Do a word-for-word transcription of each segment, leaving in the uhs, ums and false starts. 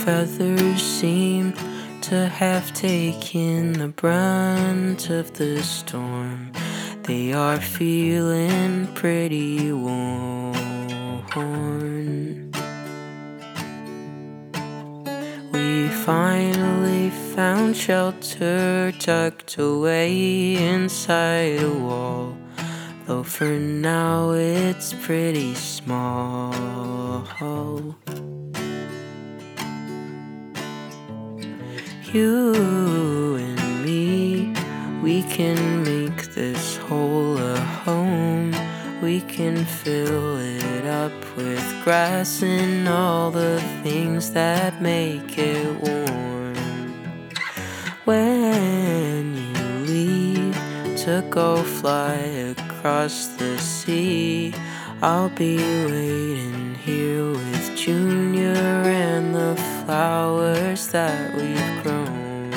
feathers seem to have taken the brunt of the storm. They are feeling pretty worn. We finally found shelter tucked away inside a wall, though for now it's pretty small. You and me, we can make this hole a home. We can fill it up with grass and all the things that make it warm. When you leave to go fly across the sea, I'll be waiting here with Junior and the flowers that we've grown.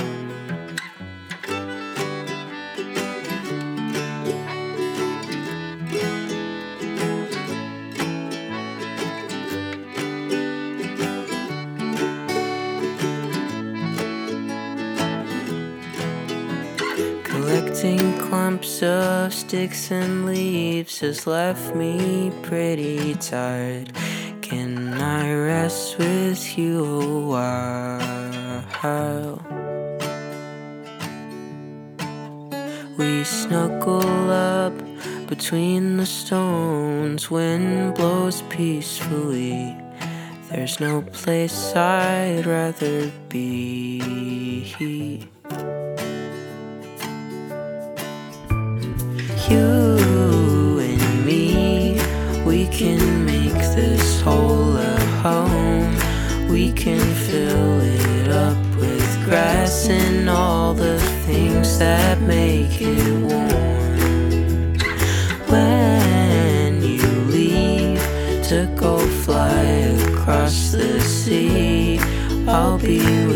Collecting clumps of sticks and leaves has left me pretty tired. Can I rest with you a while? We snuggle up between the stones. Wind blows peacefully. There's no place I'd rather be. You and me, we can make this hole a home. We can fill it up with grass and all the things that make it warm. When you leave to go fly across the sea, I'll be